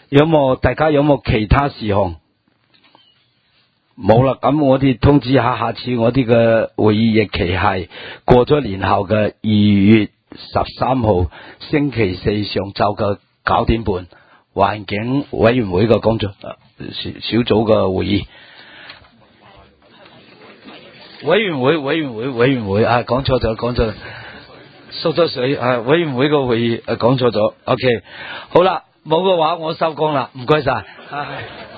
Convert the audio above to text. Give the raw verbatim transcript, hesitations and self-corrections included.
有冇大家有冇其他事項？冇啦，咁我哋通知下，下次我哋嘅會議日期係過咗年後嘅二月十三號星期四上晝嘅九點半，環境委員會嘅工作小小組嘅會議。委員會委員會委員會啊，講錯咗講錯，縮咗水啊！委員會個會議誒講錯咗 ，OK， 好啦，冇嘅話我收工啦，唔該晒。